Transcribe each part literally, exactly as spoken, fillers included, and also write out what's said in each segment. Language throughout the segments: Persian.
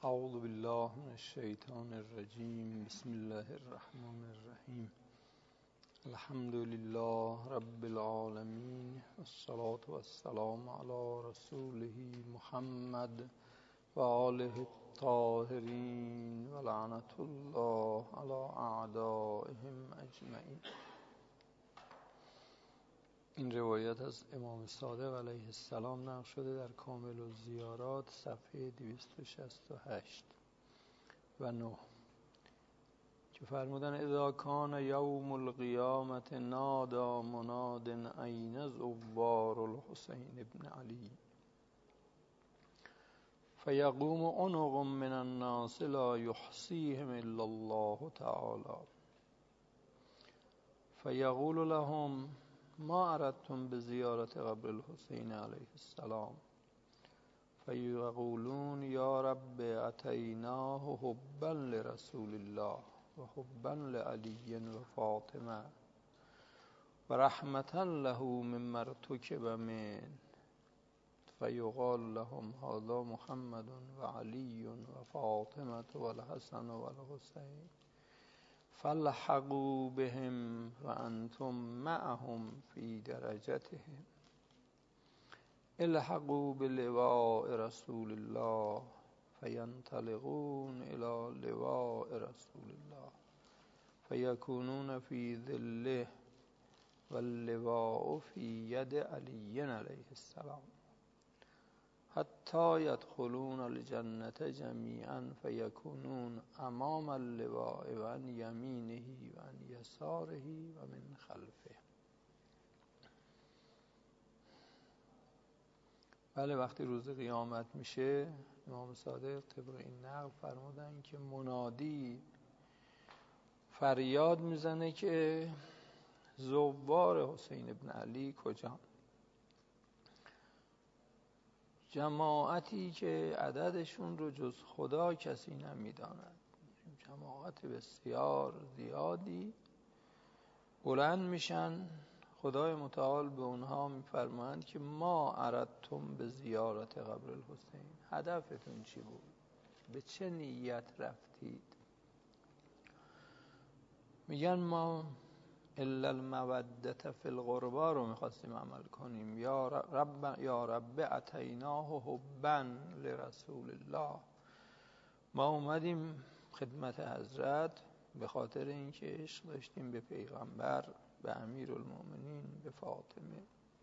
اعوذ بالله من الشیطان الرجیم. بسم الله الرحمن الرحیم. الحمد لله رب العالمین، والصلاة والسلام علی رسوله محمد و آله الطاهرین و لعنت الله علی اعدائهم اجمعین. این روایت از امام صادق علیه السلام نقل شده در کامل الزیارات صفحه دویست و شصت و هشت و نه که فرمودن اذا کان یوم القیامت نادا مناد این زوار الحسین ابن علی فیقوم عنق من الناس لا یحصیهم الا الله تعالی فیقول لهم ما اردتم بزیارت قبر الحسین علیه السلام فیقولون یا رب اتیناه حبا لرسول الله و حبا لعلی و فاطمه و رحمتا له مما ارتکب من فیقال لهم هذا محمد و علی و فاطمه و الحسن و الحسین فالحقوا بهم وانتم معهم في درجتهم الحقوا بلواء رسول الله فینطلقون الى لواء رسول الله فیکونون في ظله واللواء في ید علی علیه السلام حتی یدخلون الجنة جمیعا فیکونون امام اللواء و عن یمینه و عن یساره و من خلفه. بله، وقتی روز قیامت میشه امام صادق طبق این نقل فرمودن که منادی فریاد میزنه که زوار حسین ابن علی کجا؟ جماعتی که عددشون رو جز خدا کسی نمیداند، جماعت بسیار زیادی بلند میشن. خدای متعال به اونها میفرمایند که ما اردتم به زیارت قبر الحسین، هدفتون چی بود؟ به چه نیت رفتید؟ میگن ما الا المودة فی القربا رو میخواستیم عمل کنیم. یا رب یا رب اتیناه حبا لرسول الله، ما اومدیم خدمت حضرت به خاطر اینکه عشق داشتیم به پیغمبر، به امیرالمؤمنین، به فاطمه،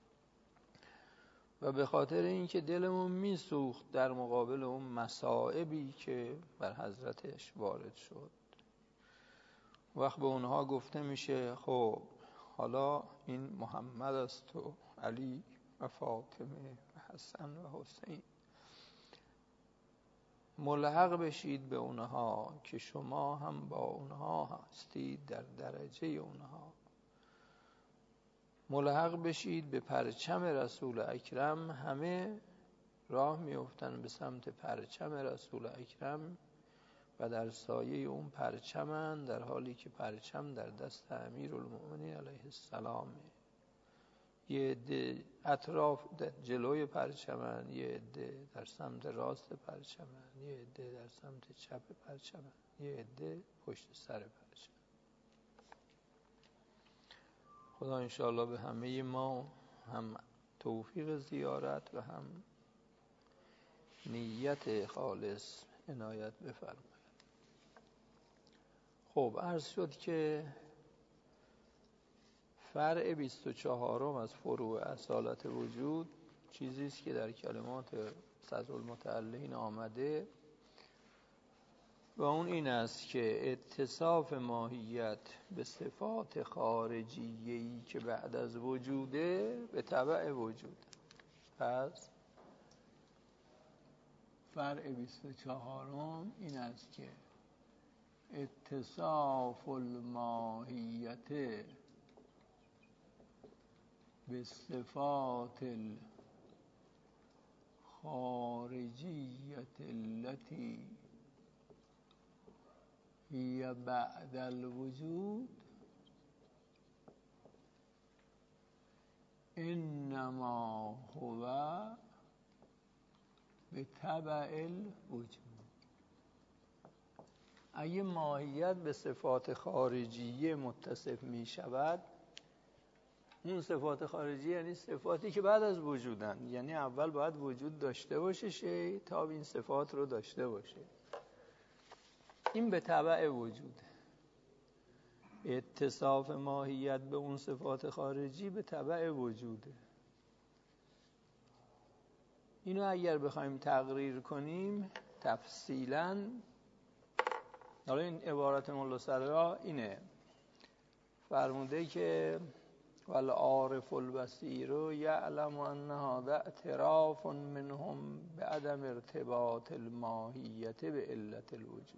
و به خاطر اینکه دلمون میسوخت در مقابل اون مصائبی که بر حضرتش وارد شد. وقت به اونها گفته میشه خب حالا این محمد است و علی و فاطمه و حسن و حسین، ملحق بشید به اونها که شما هم با اونها هستید، در درجه اونها ملحق بشید به پرچم رسول اکرم. همه راه میافتن به سمت پرچم رسول اکرم و در سایه اون پرچمن، در حالی که پرچم در دست امیرالمؤمنین علیه السلامه. یه عده اطراف جلوی پرچمن، یه عده در سمت راست پرچمن، یه عده در سمت چپ پرچمن، یه عده پشت سر پرچم. خدا انشاءالله به همه ما هم توفیق زیارت و هم نیت خالص عنایت بفرماید. خب عرض شد که فرع بیست و چهارم از فروع اصالت وجود چیزی است که در کلمات صدرالمتعلین آمده و اون این است که اتصاف ماهیت به صفات خارجیه‌ای که بعد از وجوده به تبع وجود. پس فرع بیست و چهارم این است که اتصاف الماهیت به صفات الخارجیت التي هي بعد الوجود انما هو به تبع الوجود. اگه ماهیت به صفات خارجیه متصف می شود، اون صفات خارجی یعنی صفاتی که بعد از وجودن، یعنی اول باید وجود داشته باشه شی تا این صفات رو داشته باشه. این به تبع وجوده. اتصاف ماهیت به اون صفات خارجی به تبع وجوده. اینو اگر بخوایم تقریر کنیم تفصیلاً، حالا این عبارت مولا صدرا اینه، فرموده که والعارف البصیر یعلم ان هذا اعتراف منهم بعدم ارتباط الماهیت به علت الوجود.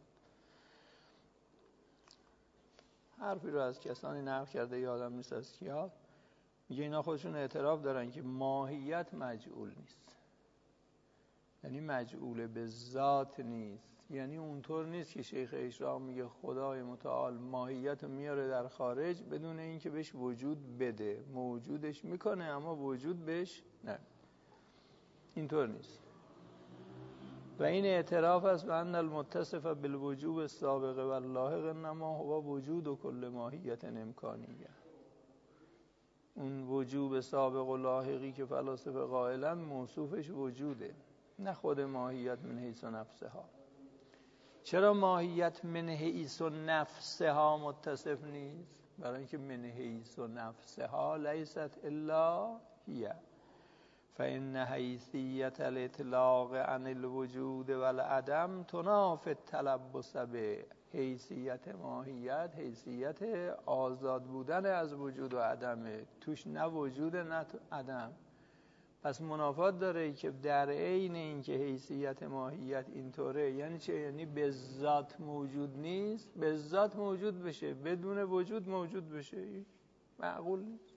حرفی رو از کسانی نقل کرده، یادم نیست از کیا، میگه اینا خودشون اعتراف دارن که ماهیت مجعول نیست، یعنی مجعول به ذات نیست. یعنی اونطور نیست که شیخ اشراق میگه خدای متعال ماهیت رو میاره در خارج بدون اینکه بهش وجود بده، موجودش میکنه اما وجود بهش نه، اینطور نیست. و این اعتراف است به ان المتصف بالوجوب السابق و اللاحق انما هو وجود و کل ماهیت امکانیه. اون وجوب سابق و لاحقی که فلاسفه قائلن موصوفش وجوده، نه خود ماهیت من حیث و نفسها. چرا ماهیت من حیث و نفسها متصف نیست؟ برای اینکه من حیث و نفسها لیست الا هی، فإن حیثیت الاطلاق عن الوجود والعدم تنافی التلبس به. حیثیت ماهیت حیثیت آزاد بودن از وجود و عدمه، توش نه وجود نه عدم. پس منافات داره که در عین اینکه حیثیت ماهیت اینطوره، یعنی چه؟ یعنی به ذات موجود نیست، به ذات موجود بشه بدون وجود موجود بشه، معقول نیست.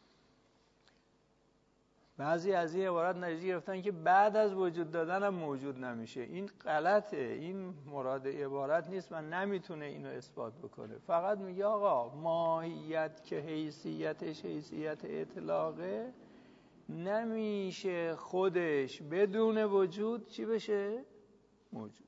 بعضی از این عبارت نتیجه گرفتن که بعد از وجود دادن هم موجود نمیشه. این غلطه، این مراد عبارت نیست و نمیتونه اینو اثبات بکنه. فقط میگه آقا ماهیت که حیثیتش حیثیت اطلاقه، نمیشه خودش بدون وجود چی بشه؟ موجود.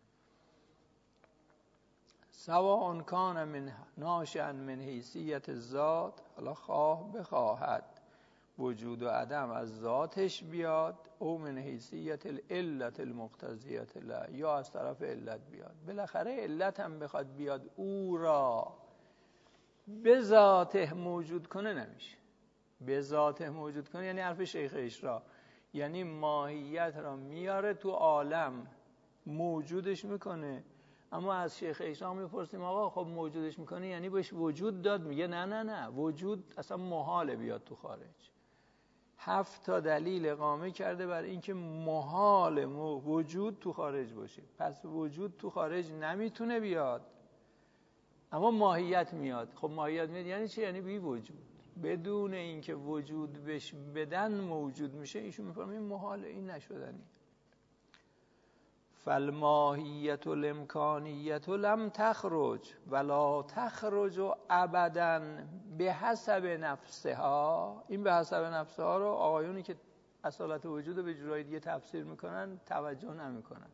سواء کان من ناشئا من حیثیت ذات، حالا خواه بخواهد وجود و عدم از ذاتش بیاد، او من حیثیت العلت المقتضیت له، یا از طرف علت بیاد. بالاخره علت هم بخواد بیاد او را به ذاته موجود کنه نمیشه. به ذاته موجود کنه یعنی حرف شیخ اشراق، یعنی ماهیت را میاره تو عالم موجودش میکنه. اما از شیخ اشراق میپرسیم آقا خب موجودش میکنه یعنی بهش وجود داد؟ میگه نه نه نه، وجود اصلا محاله بیاد تو خارج. هفت تا دلیل اقامه کرده بر اینکه محال وجود تو خارج باشه. پس وجود تو خارج نمیتونه بیاد، اما ماهیت میاد. خب ماهیت میاد یعنی چی؟ یعنی بی وجود، بدون اینکه وجود بهش بدن موجود میشه. ایشون میفهمه این محاله، این نشدنی. فالماهیت الامکانیت لم تخرج ولا تخرج ابدا به حسب نفسها. این به حسب نفسها رو آقایونی که اصالت وجود رو به جورای دیگه تفسیر میکنن توجه نمیکنن.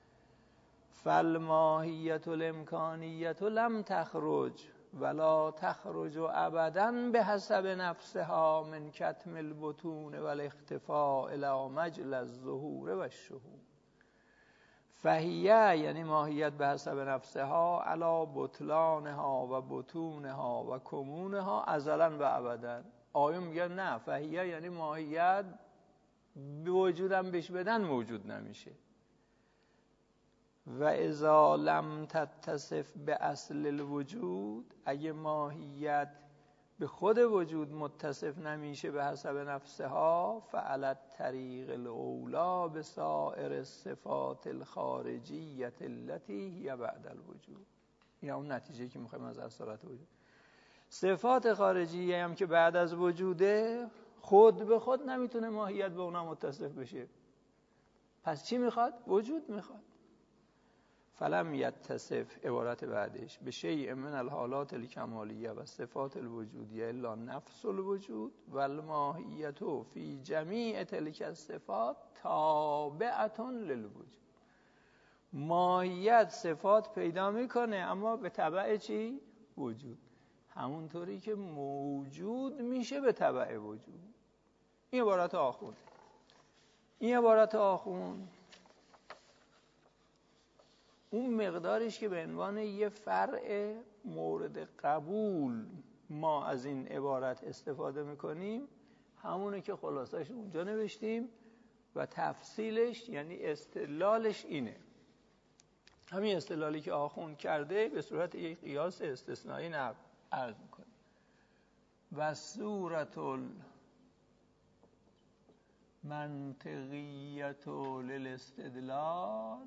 فالماهیت الامکانیت لم تخرج ولا تخرج ابدا به حسب نفسها من کتم البطون والاختفاء الى مجل الظهور و الشهور. فهیه یعنی ماهیت به حسب نفسها علا بطلانها و بطونها و کمونها ازلا و ابدا. آیون میگن نه، فهیه یعنی ماهیت به وجودم بهش بدن موجود نمیشه. و اذا لم تتصف به اصل الوجود، اگه ماهیت به خود وجود متصف نمیشه به حسب نفسها، فعلی الطریق الاولی به سائر الصفات الخارجیت التي هی بعد الوجود. این اون نتیجه که میخوایم از اصالت وجود. صفات خارجی هم که بعد از وجوده، خود به خود نمیتونه ماهیت به اونها متصف بشه. پس چی میخواد؟ وجود میخواد. فلم یتصف، عبارت بعدش، به شیء من الحالات الکمالیه و صفات الوجودیه الا نفس الوجود و الماهیت فی جمیع تلک الصفات تابعه للوجود. ماهیت صفات پیدا میکنه اما به تبع چی؟ وجود. همونطوری که موجود میشه به تبع وجود. این عبارت آخوند. این عبارت آخوند اون مقدارش که به عنوان یه فرع مورد قبول ما از این عبارت استفاده میکنیم همونه که خلاصش اونجا نوشتیم و تفصیلش یعنی استدلالش اینه. همین استدلالی که آخوند کرده به صورت یک قیاس استثنایی نقل عرض میکنه. و صورت المنطقیت للاستدلال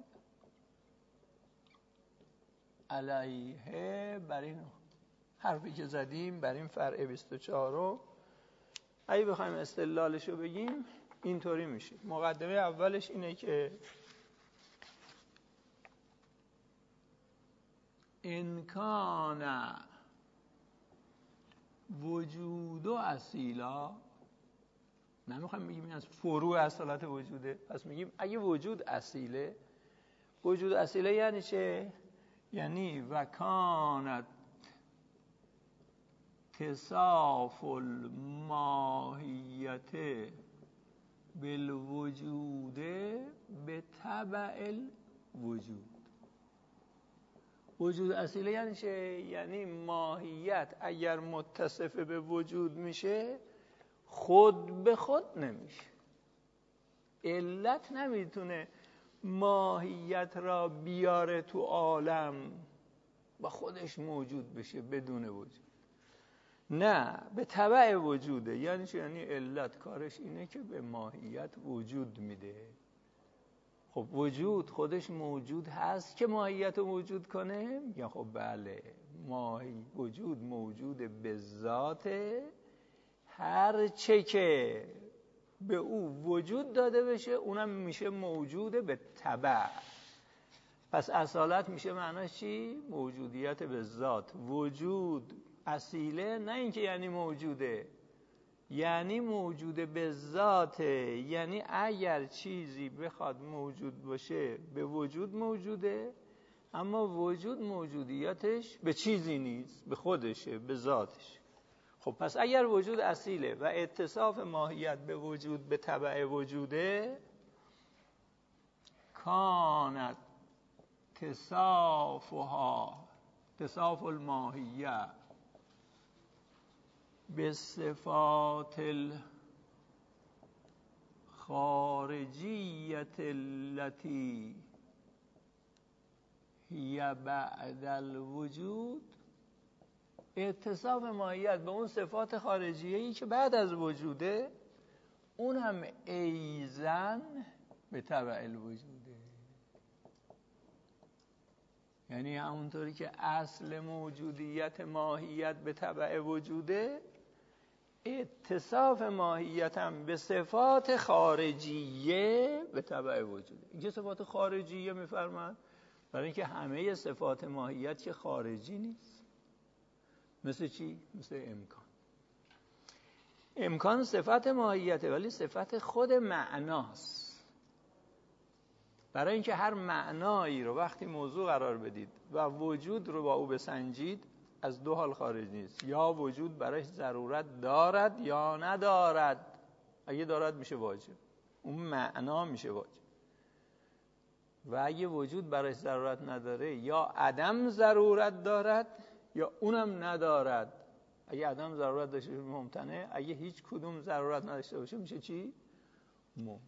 علیه، بر این حرفی که زدیم بر این فرع بیست و چهار رو اگه بخوایم استدلالش رو بگیم اینطوری میشه. مقدمه اولش اینه که انکان وجود و اصیلا، نمیخوایم بگیم از فروع اصالت وجوده، پس میگیم اگه وجود اصیله. وجود اصیله یعنی چه؟ یعنی وکانت تصاف الماهیت بالوجود به تبع الوجود. وجود اصیله یعنی چه؟ یعنی ماهیت اگر متصف به وجود میشه خود به خود نمیشه. علت نمیتونه ماهیت را بیاره تو عالم و خودش موجود بشه بدون وجود. نه، به تبع وجوده. یعنی چه؟ یعنی علت کارش اینه که به ماهیت وجود میده. خب وجود خودش موجود هست که ماهیت رو موجود کنه؟ یا خب بله، ماهی وجود موجود به ذاته، هر چه که به او وجود داده بشه اونم میشه موجود به تبع. پس اصالت میشه معناش چی؟ موجودیت به ذات. وجود اصیله نه اینکه یعنی موجوده، یعنی موجود به ذاته. یعنی اگر چیزی بخواد موجود باشه به وجود موجوده، اما وجود موجودیتش به چیزی نیست، به خودشه، به ذاتش. خب پس اگر وجود اصیله و اتصاف ماهیت به وجود به تبع وجوده، کانت تصافها تصاف الماهیه به صفات الخارجیت التي هی بعد الوجود. اتصاف ماهیت به اون صفات خارجیه‌ای که بعد از وجوده، اون هم ایزن به تبع الوجوده. یعنی همونطوری که اصل موجودیت ماهیت به تبع وجوده، اتصاف ماهیت هم به صفات خارجیه به تبع وجوده. این که صفات خارجیه میفرمند برای اینکه همه صفات ماهیت که خارجی نیست. مثل چی؟ مثل امکان. امکان صفت ماهیته ولی صفت خود معناست. برای اینکه هر معنایی رو وقتی موضوع قرار بدید و وجود رو با او بسنجید، از دو حال خارج نیست. یا وجود براش ضرورت دارد یا ندارد. اگه دارد میشه واجب، اون معنا میشه واجب. و اگه وجود براش ضرورت نداره، یا عدم ضرورت دارد یا اونم ندارد. اگه عدم ضرورت داشته باشه ممتنه، اگه هیچ کدوم ضرورت نداشته باشه میشه چی؟ ممکن.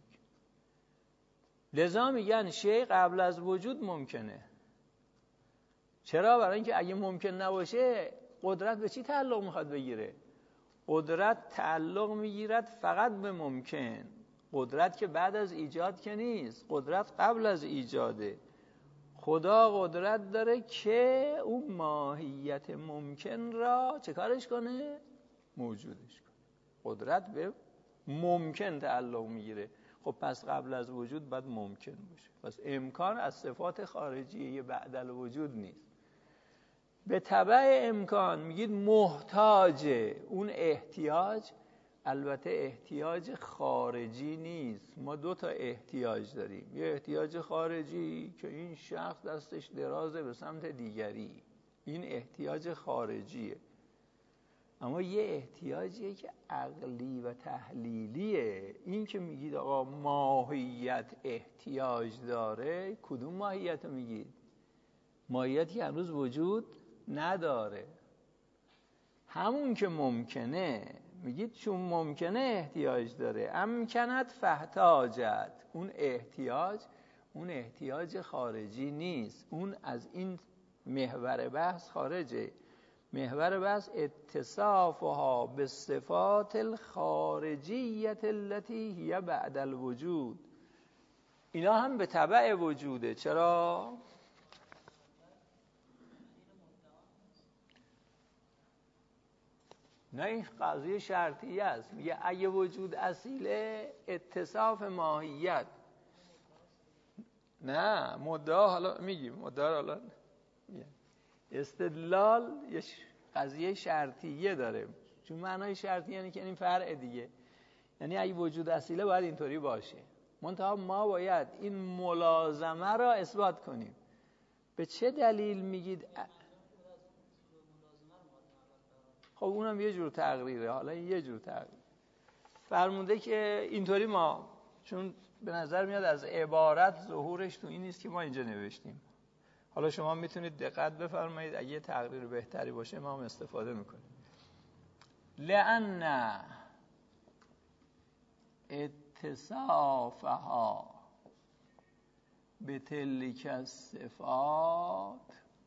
لذا میگن شیء قبل از وجود ممکنه. چرا؟ برای اینکه اگه ممکن نباشه قدرت به چی تعلق میخواد بگیره؟ قدرت تعلق میگیرد فقط به ممکن. قدرت که بعد از ایجاد که نیست، قدرت قبل از ایجاده. خدا قدرت داره که اون ماهیت ممکن را چه کارش کنه؟ موجودش کنه. قدرت به ممکن تعلق میگیره. خب پس قبل از وجود باید ممکن باشه. پس امکان از صفات خارجیه بعد الوجود نیست. به تبع امکان میگید محتاجه. اون احتیاج البته احتیاج خارجی نیست. ما دو تا احتیاج داریم، یه احتیاج خارجی که این شخص دستش درازه به سمت دیگری، این احتیاج خارجیه. اما یه احتیاجیه که عقلی و تحلیلیه. این که میگید آقا ماهیت احتیاج داره، کدوم ماهیت رو میگید؟ ماهیتی که هنوز وجود نداره. همون که ممکنه، میگید چون ممکنه احتیاج داره، امکنت فاحتاجت، اون احتیاج اون احتیاج خارجی نیست، اون از این محور بحث خارجه. محور بحث اتصافها به صفات الخارجیت التي هي بعد الوجود. اینا هم به تبع وجوده. چرا؟ نه، این قضیه شرطیه است. میگه اگه وجود اصیله اتصاف ماهیت. نه مدعا، حالا میگیم مدعا، حالا استدلال یه قضیه شرطیه داره. چون معنای شرطی یعنی که این فرع دیگه، یعنی اگه وجود اصیله باید اینطوری باشه، منتها ما باید این ملازمه را اثبات کنیم. به چه دلیل میگید؟ خب اونم یه جور تقریره. حالا این یه جور تقریر فرمونده که اینطوری ما، چون به نظر میاد از عبارت ظهورش تو این نیست که ما اینجا نوشتیم. حالا شما میتونید دقت بفرمایید، اگه یه تقریر بهتری باشه ما هم استفاده میکنیم. لأن اتصافها به تلک الصفات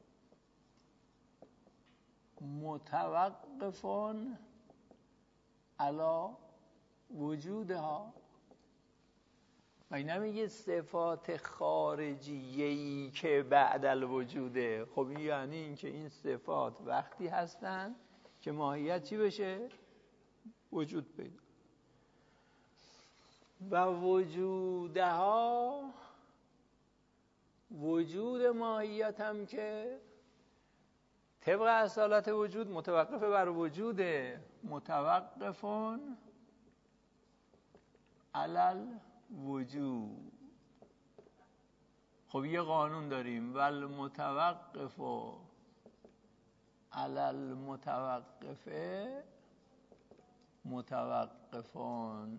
متوقفون علی وجودها. و این نمیگه صفات خارجیه‌ای که بعد الوجوده. خب این یعنی این که این صفات وقتی هستن که ماهیت چی بشه؟ وجود پیدا. و وجودها، وجود ماهیت هم که طبق اصالت وجود متوقف بر وجوده، متوقفون علل وجود. خب یه قانون داریم، ول متوقف علل متوقفه متوقفون.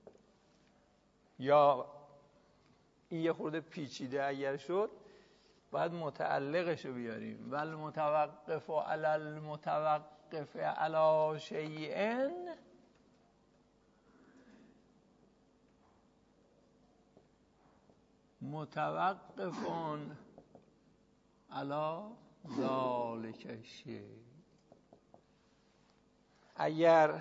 یا این یه خورده پیچیده اگر شد باید متعلقش رو بیاریم، ول متوقف علل متوقف علی شیء متوقفون علی ذالک الشیء. اگر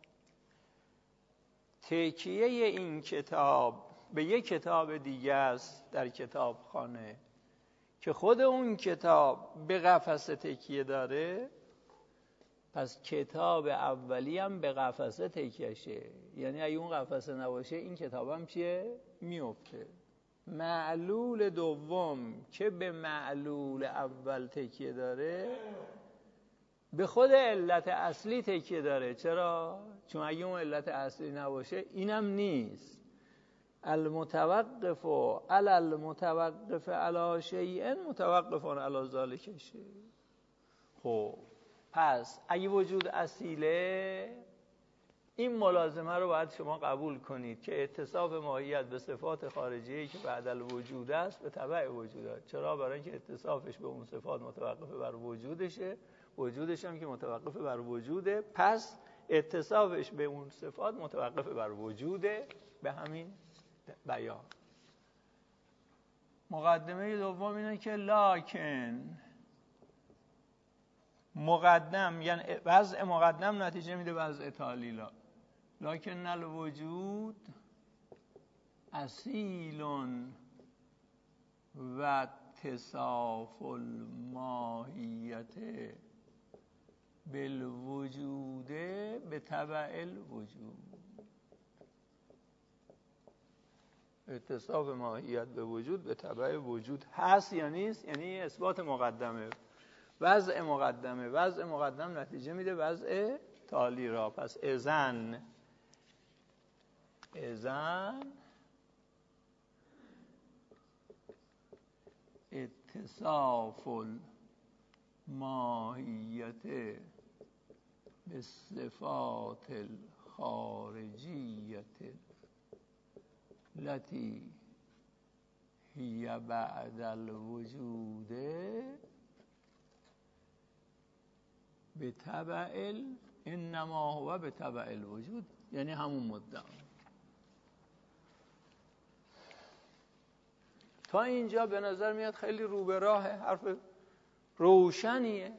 تکیه این کتاب به یک کتاب دیگه است در کتابخانه که خود اون کتاب به قفسه تکیه داره، پس کتاب اولی هم به قفسه تکیه شه. یعنی اگه اون قفسه نباشه این کتاب هم چیه؟ میفته. معلول دوم که به معلول اول تکیه داره به خود علت اصلی تکیه داره. چرا؟ چون اگه اون علت اصلی نباشه اینم نیست. المتوقف علی المتوقف علی شیء متوقف علی ذالک الشیء. خب پس اگه وجود اصیله، این ملازمه رو باید شما قبول کنید که اتصاف ماهیت به صفات خارجیه‌ای که بعد الوجود است به تبع وجود. چرا؟ برای اینکه اتصافش به اون صفات متوقف بر وجودشه، وجودش هم که متوقف بر وجوده، پس اتصافش به اون صفات متوقف بر وجوده. به همین بیان. مقدمه دوم اینه که لکن مقدم، یعنی وضع مقدم نتیجه میده وضع تالی. لکن الوجود اصیل و اتصاف الماهیت بالوجود به تبع الوجود. اتصاف ماهیت به وجود به تبع وجود هست یا نیست؟ یعنی اثبات مقدمه، وضع مقدمه. وضع مقدم نتیجه میده وضع تالی را. پس اذن اذن اتصاف الماهیت به صفات الخارجیت التي هي بعد الوجود به تبع انما هو به تبع الوجود، یعنی همون مدعا. تا اینجا به نظر میاد خیلی رو به راه، حرف روشنیه.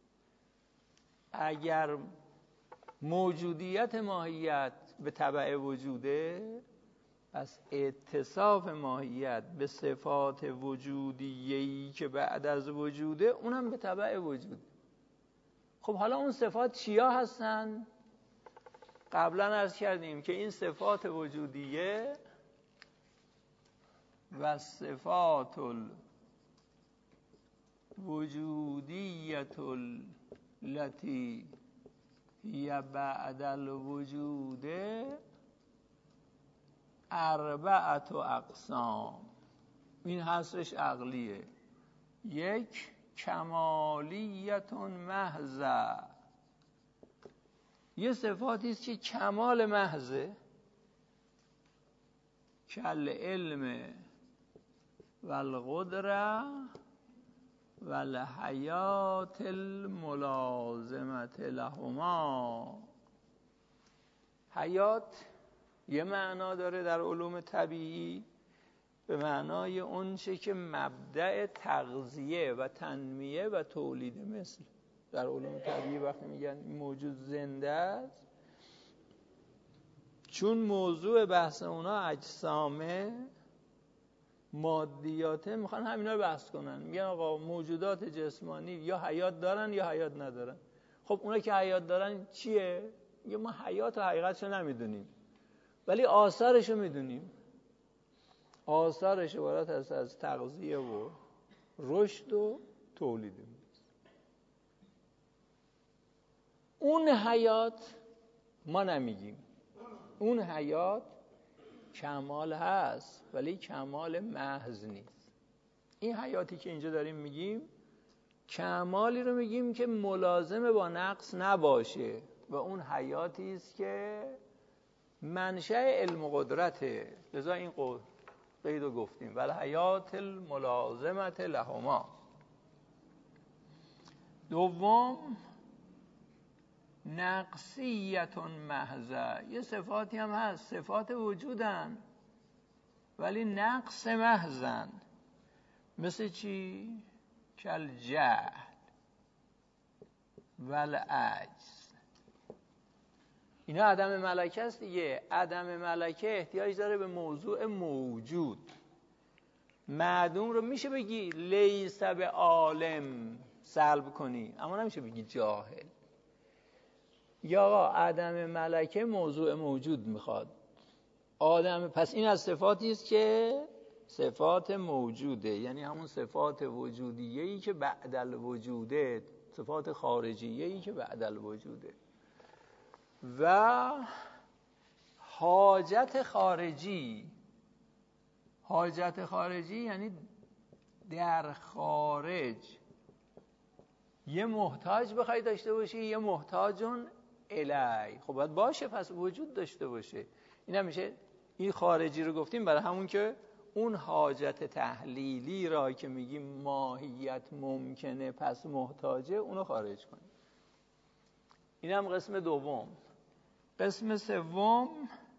اگر موجودیت ماهیت به تبع وجوده، پس اتصاف ماهیت به صفات وجودیه‌ای که بعد از وجوده اونم به تبع وجود. خب حالا اون صفات چیا هستن؟ قبلا عرض کردیم که این صفات وجودیه و صفات الوجودیت التي هي بعد الوجود اربعت اقسام. این حصرش عقلیه. یک، کمالیت محضه، یه صفاتی است که کمال محضه، کل علم و القدره و الحیات الملازمت لهما. حیات یه معنا داره در علوم طبیعی به معنای اون چه که مبدأ تغذیه و تنمیه و تولید مثل. در علوم طبیعی وقتی میگن موجود زنده است، چون موضوع بحث اونا اجسامه، مادیاته، میخوان همینا رو بحث کنن. میگن آقا موجودات جسمانی یا حیات دارن یا حیات ندارن. خب اونا که حیات دارن چیه؟ میگه ما حیات و حقیقتش رو نمیدونیم ولی آثارش رو میدونیم. آثارش عبارت است از تغذیه و رشد و تولید. اون حیات ما نمیگیم، اون حیات کمال هست ولی کمال محض نیست. این حیاتی که اینجا داریم میگیم کمالی رو میگیم که ملازم با نقص نباشه و اون حیاتی است که منشأ علم و قدرته. لذا این قید رو گفتیم ولی حیات الملازمت لهما. دوم، نقصیت محضه، یه صفاتی هم هست، صفات وجودن ولی نقص محضن. مثل چی؟ کل جهل ول عجز. اینا عدم ملکه است دیگه. عدم ملکه احتیاج داره به موضوع موجود. معدوم رو میشه بگی لیس به عالم سلب کنی، اما نمیشه بگی جاهل. یا آقا عدم ملکه موضوع موجود میخواد. آدم، پس این از صفاتی است که صفات موجوده، یعنی همون صفات وجودیه‌ای که بعد الوجوده، صفات خارجیه‌ای که بعد الوجوده. و حاجت خارجی، حاجت خارجی یعنی در خارج یه محتاج بخوای داشته باشی، یه محتاجون الی. خب باید باشه، پس وجود داشته باشه. این هم میشه، این خارجی رو گفتیم برای همون که اون حاجت تحلیلی را که میگیم ماهیت ممکنه پس محتاجه، اونو خارج کنیم. این هم قسم دوم. قسم سوم،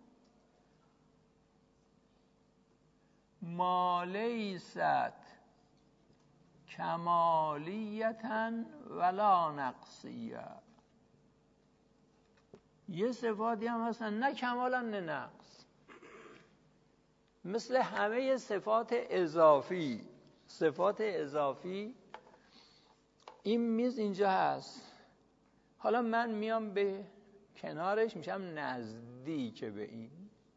ما لیست کمالیتا ولا نقصیه. یه صفاتی هم هستن نه کمالا نه نقص، مثل همه صفات اضافی. صفات اضافی، این میز اینجا هست، حالا من میام به کنارش میشم نزدیک به این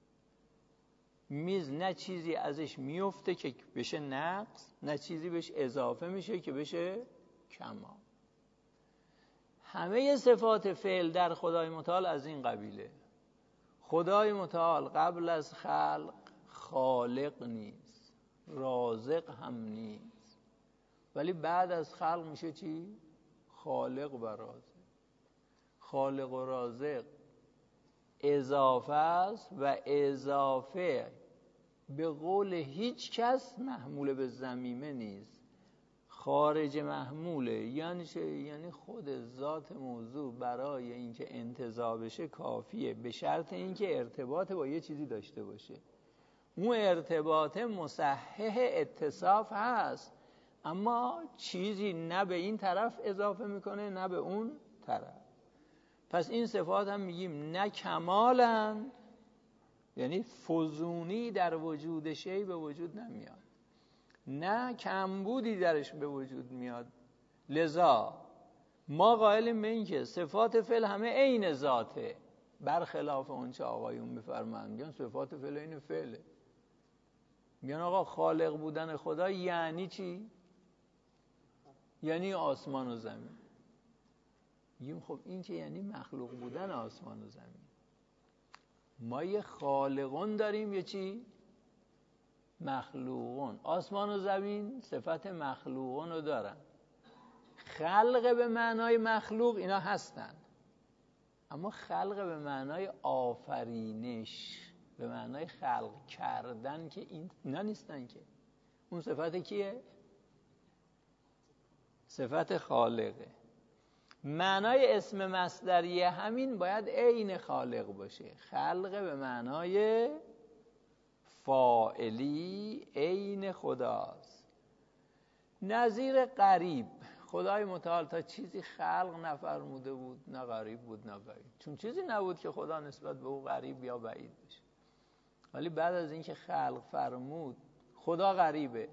میز، نه چیزی ازش میفته که بشه نقص، نه چیزی بهش اضافه میشه که بشه کمال. همه صفات فعل در خدای متعال از این قبیله. خدای متعال قبل از خلق خالق نیست، رازق هم نیست، ولی بعد از خلق میشه چی؟ خالق و رازق. خالق و رازق اضافه است و اضافه به قول هیچ کس محمول به ضمیمه نیست، خارج محموله. یعنی چه؟ یعنی خود ذات موضوع برای اینکه انتزاع بشه کافیه، به شرط اینکه ارتباط با یه چیزی داشته باشه. اون ارتباط مصحح اتصاف هست، اما چیزی نه به این طرف اضافه میکنه نه به اون طرف. پس این صفات هم میگیم نه کمالن، یعنی فزونی در وجود شی به وجود نمیاد، نه کمبودی درش به وجود میاد. لذا ما قائلیم به این که صفات فعل همه عین ذاته، برخلاف اون چه آقایون میفرمایند میگن صفات فعل عین فعله. میگن آقا خالق بودن خدا یعنی چی؟ یعنی آسمان و زمین. میگیم خب این که یعنی مخلوق بودن آسمان و زمین. ما یه خالقون داریم، یه چی؟ مخلوقون. آسمان و زمین صفت مخلوقون رو دارن. خلق به معنای مخلوق اینا هستن، اما خلق به معنای آفرینش، به معنای خلق کردن که این اینا نیستن. که اون صفت کیه؟ صفت خالقه. معنای اسم مصدریه همین باید عین خالق باشه. خلق به معنای فاعلی عین خداست. نظیر قریب، خدای متعال تا چیزی خلق نفرموده بود نه قریب بود نه بعید، چون چیزی نبود که خدا نسبت به او قریب یا بعید بشه. ولی بعد از اینکه خلق فرمود خدا قریبه،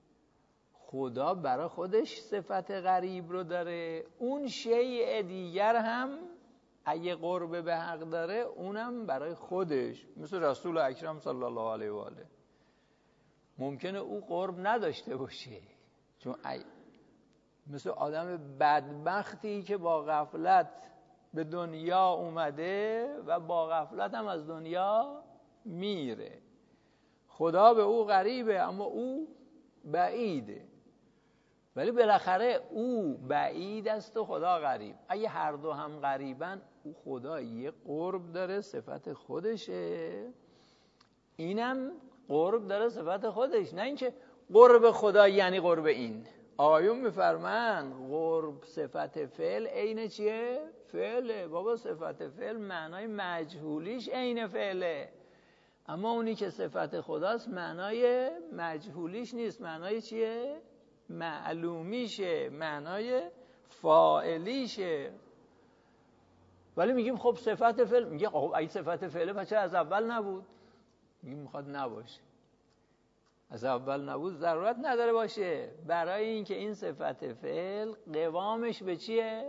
خدا برای خودش صفت غریب رو داره، اون شیء دیگر هم اگه قرب به حق داره اونم برای خودش، مثل رسول اکرم صلی الله علیه و آله. ممکنه او قرب نداشته باشه، چون ای... مثل آدم بدبختی که با غفلت به دنیا اومده و با غفلت هم از دنیا میره. خدا به او قریبه اما او بعیده، ولی بالاخره او بعید است و خدا قریب. اگه هر دو هم قریبن، او خدا یه قرب داره صفت خودشه، اینم قرب داره صفت خودش. نه اینکه قرب خدا یعنی قرب این. آقایون میفرمند قرب صفت فعل عین چیه؟ فعله. بابا صفت فعل معنای مجهولیش عین فعله، اما اونی که صفت خداست معنای مجهولیش نیست، معنای چیه؟ معلومیشه، معنای فاعلیشه. ولی میگیم خب صفت فعل، میگه خب اگه صفت فعله پس چرا از اول نبود؟ میگیم میخواد نباشه. از اول نبود ضرورت نداره باشه، برای اینکه این صفت فعل قوامش به چیه؟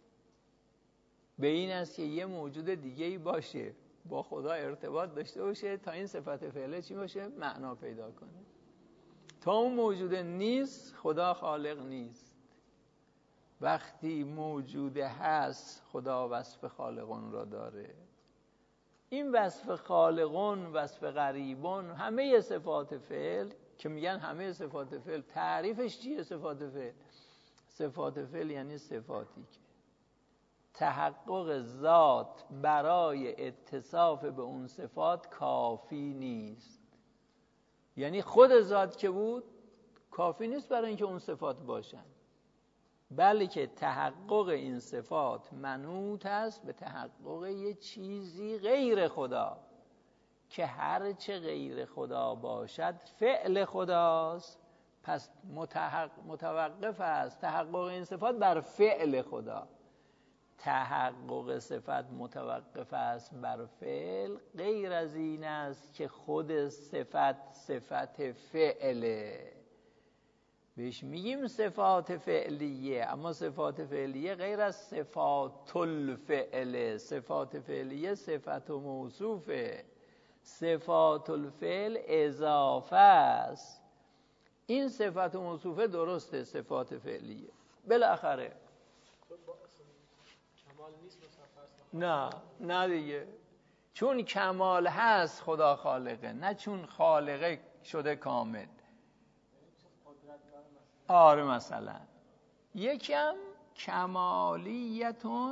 به این است که یه موجود دیگه‌ای باشه، با خدا ارتباط داشته باشه تا این صفت فعله چی باشه؟ معنا پیدا کنه. تا اون موجود نیست خدا خالق نیست. وقتی موجوده هست خدا وصف خالقون را داره. این وصف خالقون، وصف غریبون، همه صفات فعل که میگن همه صفات فعل، تعریفش چیه صفات فعل؟ صفات فعل یعنی صفاتی که تحقق ذات برای اتصاف به اون صفات کافی نیست. یعنی خود ذات که بود کافی نیست برای اینکه اون صفات باشن، بلکه تحقق این صفات منوط است به تحقق یه چیزی غیر خدا، که هر چه غیر خدا باشد فعل خداست. پس متحق... متوقف است تحقق این صفات بر فعل خدا. تحقق صفت متوقف است بر فعل، غیر از این است که خود صفت صفت فعله. بهش میگیم صفات فعلیه، اما صفات فعلیه غیر از صفات الفعله. صفات فعلیه صفت و موصوفه، صفات الفعل اضافه است. این صفت و موصوفه درسته صفات فعلیه. بالاخره نه نه دیگه، چون کمال هست خدا خالقه، نه چون خالقه شده کامل. آره مثلا یکم کمالیتون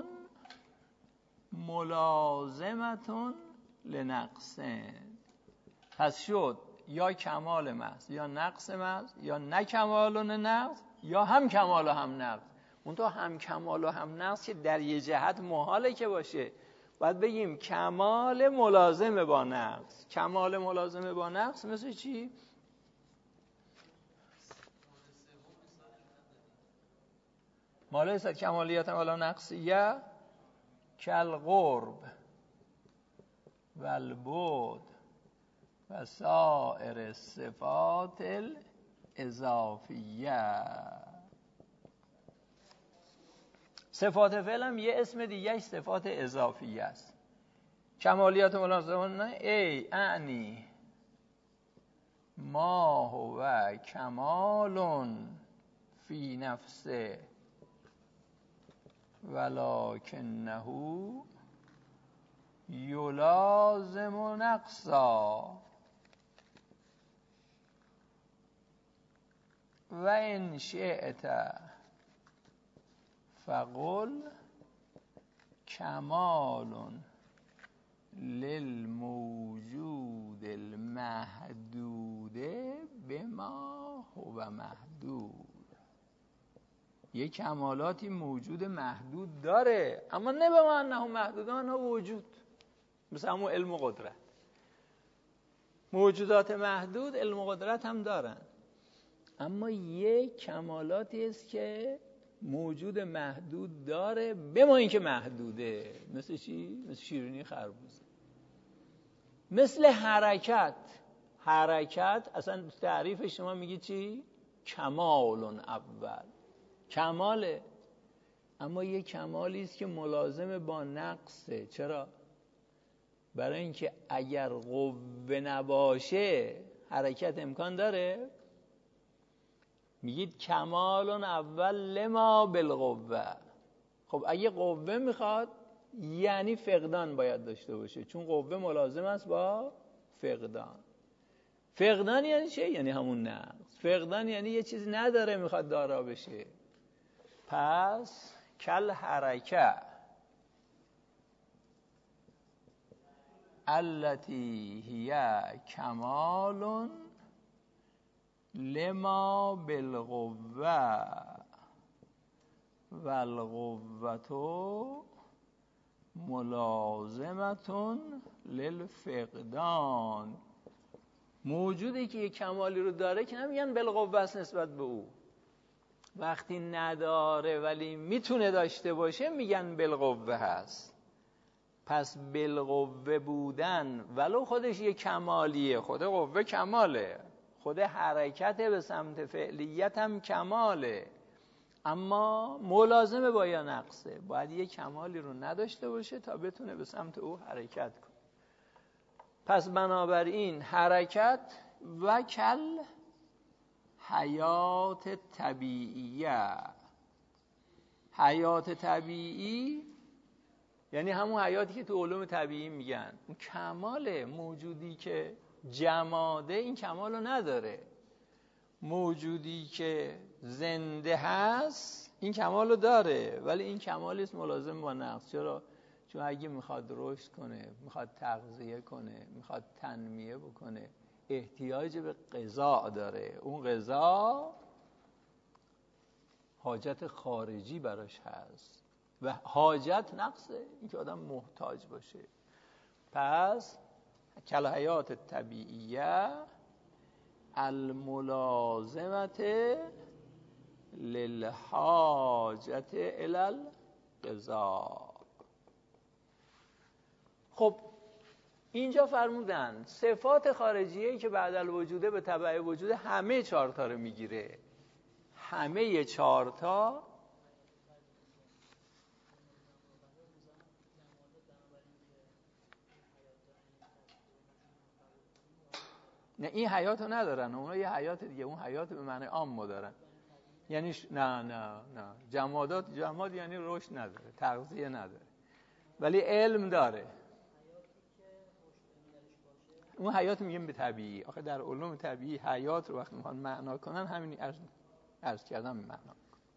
ملازمتون لنقصن، پس شد یا کمال محض یا نقص محض یا نه کمال و نه نقص یا هم کمال و هم نقص. اون تو هم کمال و هم نقص که در یه جهت محاله که باشه، باید بگیم کمال ملازم با نقص. کمال ملازم با نقص مثل چی؟ ماله صد کمالیت والا نقصیه کل قرب و البعد و سائر صفات الاضافیه. صفات فعل هم یه اسم دیگه صفات اضافیه است. کمالیات ملازمانه ای اعنی ما هو کمالون فی نفسه ولکنه یلازم نقصا و ان شئت فقل کمال للموجود المحدود بما هو محدود. یه کمالاتی موجود محدود داره، اما نه به معنی محدود، آنها وجود، مثل همون علم و قدرت. موجودات محدود علم و قدرت هم دارن، اما یه کمالاتی است که موجود محدود داره به ما اینکه محدوده. مثل چی؟ مثل شیرینی خربوزه. مثل حرکت. حرکت اصلا تعریف شما میگی چی؟ کمالون اول، کماله، اما یه کمالی است که ملازم با نقصه. چرا؟ برای اینکه اگر قوه نباشه حرکت امکان داره. میگید کمالون اول لما بالقوه. خب اگه قوه میخواد یعنی فقدان باید داشته باشه، چون قوه ملازم است با فقدان. فقدان یعنی چه؟ یعنی همون نقص. فقدان یعنی یه چیز نداره میخواد دارا بشه. پس کل حرکه التي هي کمال لما بالقوه والقوة ملازمة للفقدان. موجودی که یک کمالی رو داره که نمیگن بالقوه است نسبت به او. وقتی نداره ولی میتونه داشته باشه میگن بالقوه هست. پس بالقوه بودن ولو خودش یک کمالیه، خود قوه کماله، خود حرکت به سمت فعلیت هم کماله، اما ملازمه با یا نقصه. باید یک کمالی رو نداشته باشه تا بتونه به سمت او حرکت کنه. پس بنابراین حرکت و کل حیات طبیعیه. حیات طبیعی یعنی همون حیاتی که تو علوم طبیعی میگن. اون کمال موجودی که جماده این کمال رو نداره. موجودی که زنده هست این کمال رو داره، ولی این کمالی است ملازم با نقص. چرا؟ چون اگه میخواد رشد کنه، میخواد تغذیه کنه، میخواد تنمیه بکنه، احتیاج به غذا داره. اون غذا حاجت خارجی براش هست و حاجت نقصه، این که آدم محتاج باشه. پس کل حیات طبیعیه الملازمت للحاجت الی الغذا. خب اینجا فرمودن صفات خارجیه که بعد الوجوده به تبع وجود همه چهارتا رو میگیره. همه چهارتا نه این حیات رو ندارن، اونا یه حیات دیگه، اون حیات به معنی عام دارن. یعنی ش... نه نه نه جمادات، جماد یعنی رشد نداره، تغذیه نداره، ولی علم داره. اون حیات میگیم به طبیعی. آخه در علوم طبیعی حیات رو وقتی میخوان معنا کنن همین عرض, عرض کردم معنا.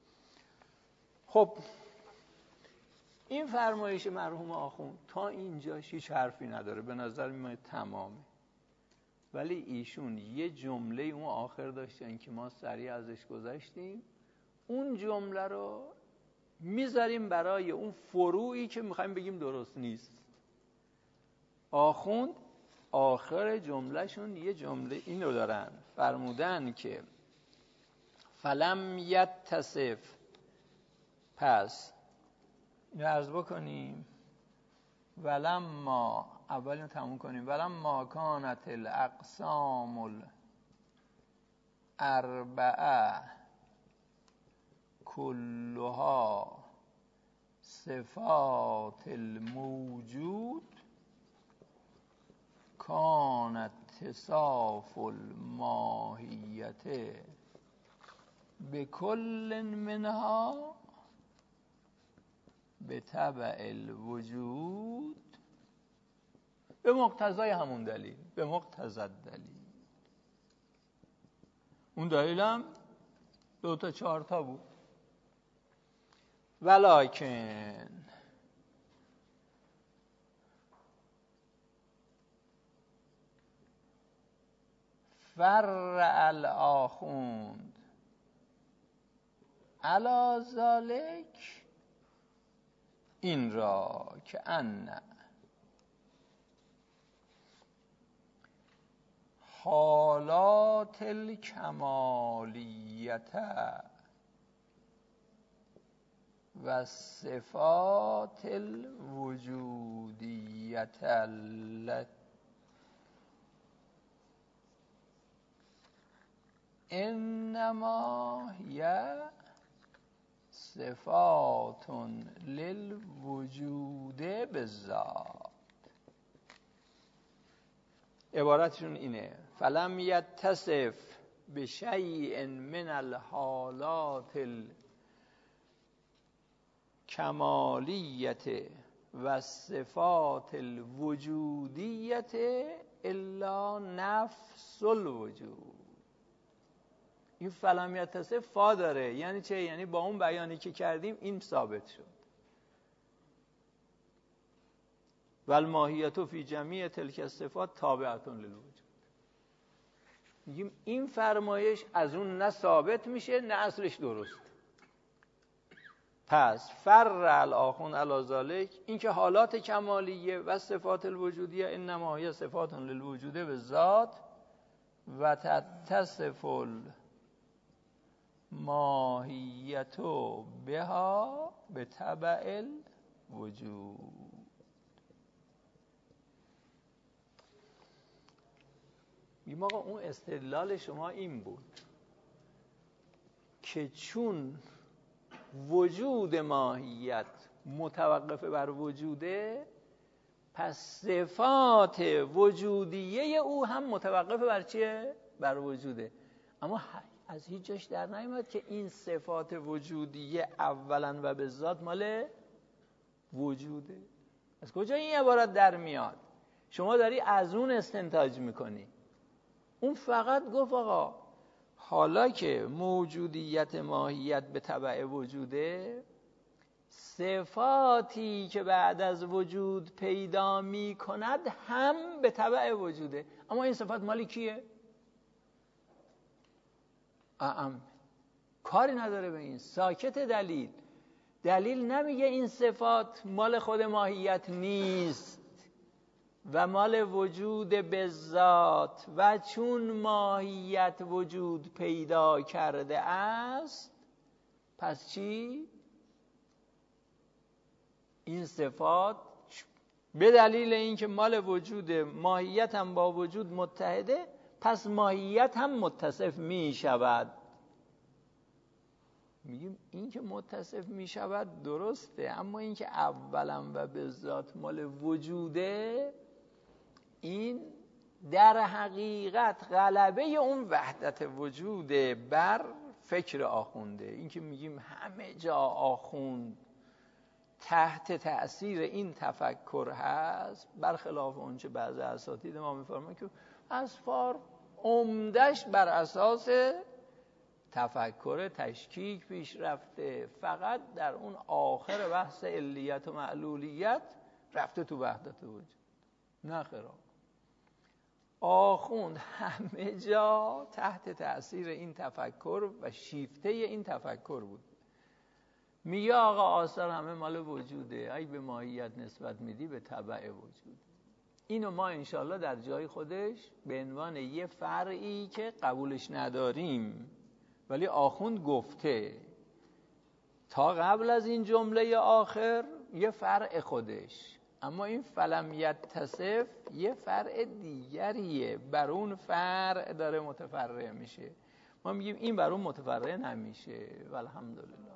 خب این فرمایش مرحوم آخوند تا اینجاش هیچ حرفی نداره، به نظر میاد تمامه. ولی ایشون یه جمله اون آخر داشتن که ما سریع ازش گذشتیم، اون جمله رو میذاریم برای اون فروعی که میخوایم بگیم درست نیست. آخوند آخر جملهشون یه جمله این رو دارن، فرمودن که فلم یتصف، پس اینو عرض بکنیم ولم ما اول اینو تموم کنیم ولم ما کانت الاقسام الاربعه کلها صفات الموجود کان اتصاف الماهیت بکل منها به تبع الوجود به مقتضای همون دلیل، به مقتضی دلیل. اون دلیلم دو تا چهار تا بود. ولکن فرع الآخوند علی ذلک، این را که ان حالات الکمالیت و صفات الوجودیت التي انما هي صفات للوجود بالذات. عبارتشون اینه فلم یتصف بشیء من الحالات الکمالیت و صفات الوجودیت الا نفس الوجود. این فلم یتصف فا داره، یعنی چه؟ یعنی با اون بیانی که کردیم این ثابت شد. والماهیت فی جمیع تلک الصفات تابعة للوجود. میگیم این فرمایش از اون نه ثابت میشه نه اصلش درست. پس فرع الآخوند علی ذلک، این که حالات کمالیه و صفات الوجودیه انما هی صفات للوجود بالذات و تتصف الماهیت بها به تبع الوجود. بیم آقا اون استدلال شما این بود که چون وجود ماهیت متوقف بر وجوده، پس صفات وجودیه او هم متوقف بر چیه؟ بر وجوده. اما از هیچ جاش در نیامد که این صفات وجودیه اولا و به ذات مال وجوده. از کجا این عبارت در میاد؟ شما داری از اون استنتاج میکنی. اون فقط گفت آقا حالا که موجودیت ماهیت به تبع وجوده، صفاتی که بعد از وجود پیدا می کند هم به تبع وجوده. اما این صفات مالی کیه؟ ام کاری نداره به این، ساکت. دلیل دلیل نمیگه این صفات مال خود ماهیت نیست و مال وجود به ذات و چون ماهیت وجود پیدا کرده است پس چی؟ این صفات به دلیل اینکه مال وجود ماهیت هم با وجود متحده، پس ماهیت هم متصف می شود. میگیم این که متصف می شود درسته، اما این که اولا و به ذات مال وجوده، این در حقیقت غلبه اون وحدت وجود بر فکر آخونده. این که میگیم همه جا آخوند تحت تأثیر این تفکر هست، برخلاف اونچه بعض اساتید ما میفرمایند که اسفار عمدش بر اساس تفکر تشکیک پیش رفته، فقط در اون آخر بحث علیت و معلولیت رفته تو وحدت وجود. نه خیرا، آخوند همه جا تحت تأثیر این تفکر و شیفته این تفکر بود. میگه آقا آثار همه مال وجوده، اگه به ماهیت نسبت میدی به تبع وجود. اینو ما انشالله در جای خودش به عنوان یه فرعی که قبولش نداریم ولی آخوند گفته تا قبل از این جمله آخر یه فرع خودش، اما این فلم یتصف یه فرع دیگریه، بر اون فرع داره متفرع میشه. ما میگیم این بر اون متفرع نمیشه والحمدلله.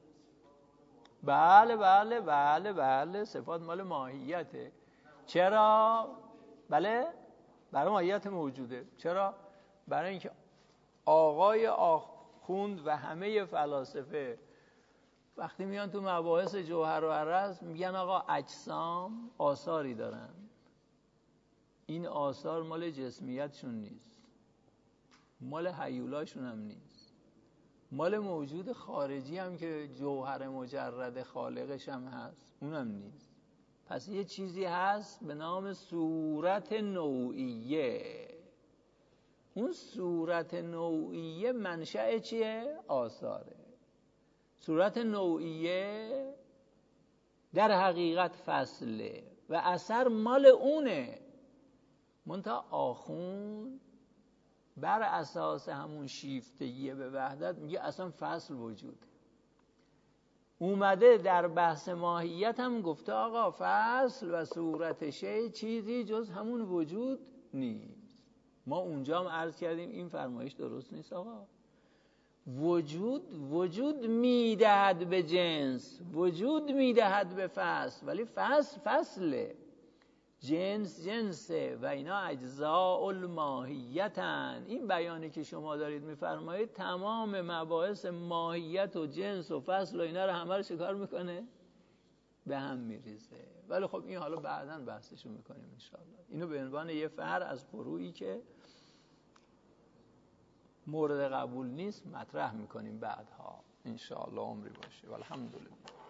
بله بله بله بله صفات مال ماهیته. چرا؟ بله برای ماهیت موجوده. چرا؟ برای اینکه آقای آخوند و همه فلاسفه وقتی میان تو مباحث جوهر و عرض میگن آقا اجسام آثاری دارن، این آثار مال جسمیتشون نیست، مال هیولاشون هم نیست، مال موجود خارجی هم که جوهر مجرد خالقش هم هست اونم نیست. پس یه چیزی هست به نام صورت نوعیه. اون صورت نوعیه منشأ چیه؟ آثاره. صورت نوعیه در حقیقت فصله و اثر مال اونه. منتها آخوند بر اساس همون شیفتگی به وحدت میگه اصلا فصل وجود اومده. در بحث ماهیت هم گفته آقا فصل و صورت شی چیزی جز همون وجود نیست. ما اونجا هم عرض کردیم این فرمایش درست نیست آقا. وجود وجود میدهد به جنس، وجود میدهد به فصل، ولی فصل فصله، جنس جنسه و اینا اجزاء الماهیتن. این بیانی که شما دارید میفرمایید تمام مباحث ماهیت و جنس و فصل و اینا رو همه رو چکار میکنه؟ به هم میریزه. ولی خب این حالا بعداً بحثشو میکنیم انشاءالله. اینو به عنوان یه فرع از فروعی که مورد قبول نیست مطرح میکنیم بعدها انشاءالله عمری باشه. والحمدلله.